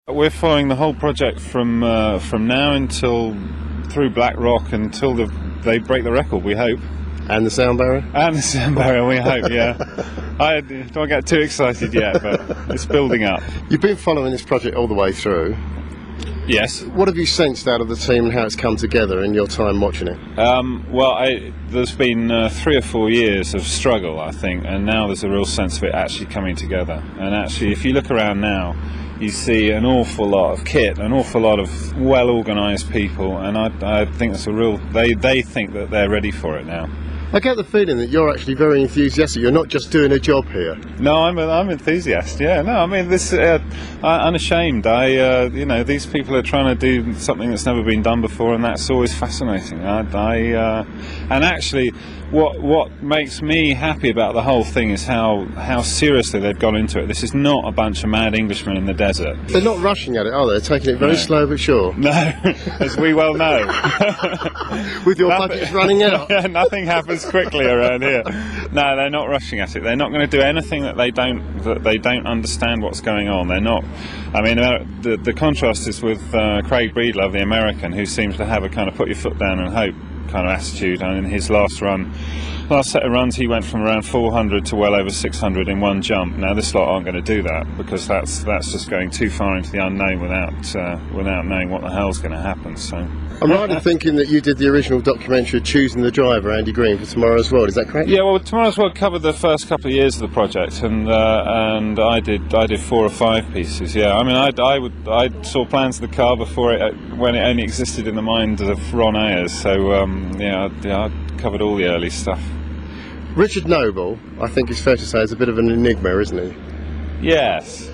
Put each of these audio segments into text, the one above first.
We're following the whole project from now until through Black Rock until they break the record, we hope. And the sound barrier? And the sound barrier, we hope, yeah. I don't get too excited yet, but it's building up. You've been following this project all the way through. Yes. What have you sensed out of the team and how it's come together in your time watching it? There's been 3 or 4 years of struggle, I think, and now there's a real sense of it actually coming together. And actually, if you look around now, you see an awful lot of kit, an awful lot of well-organised people, and I think that's a real... They think that they're ready for it now. I get the feeling that you're actually very enthusiastic. You're not just doing a job here. No, I'm enthusiastic. Yeah, no, I mean this. Unashamed. These people are trying to do something that's never been done before, and that's always fascinating. And actually, what makes me happy about the whole thing is how seriously they've gone into it. This is not a bunch of mad Englishmen in the desert. They're not rushing at it, are they? They're taking it very slow but sure. No, as we well know. With your budgets running out. Nothing happens quickly around here. No, they're not rushing at it. They're not going to do anything that they don't understand what's going on. They're not. I mean, the contrast is with Craig Breedlove, the American, who seems to have a kind of put your foot down and hope kind of attitude. And in his last set of runs, he went from around 400 to well over 600 in one jump. Now this lot aren't going to do that, because that's just going too far into the unknown without knowing what the hell's going to happen. So I'm right in thinking that you did the original documentary Choosing the Driver, Andy Green, for Tomorrow's World. Is that correct? Yeah, well, Tomorrow's World covered the first couple of years of the project, and I did 4 or 5 pieces. Yeah, I mean, I saw plans of the car before when it only existed in the mind of Ron Ayers. So I covered all the early stuff. Richard Noble, I think it's fair to say, is a bit of an enigma, isn't he? Yes.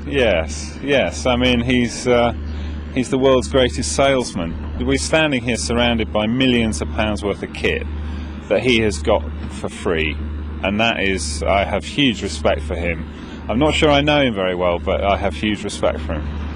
I mean, he's the world's greatest salesman. We're standing here surrounded by millions of pounds worth of kit that he has got for free, and that is, I have huge respect for him. I'm not sure I know him very well, but I have huge respect for him.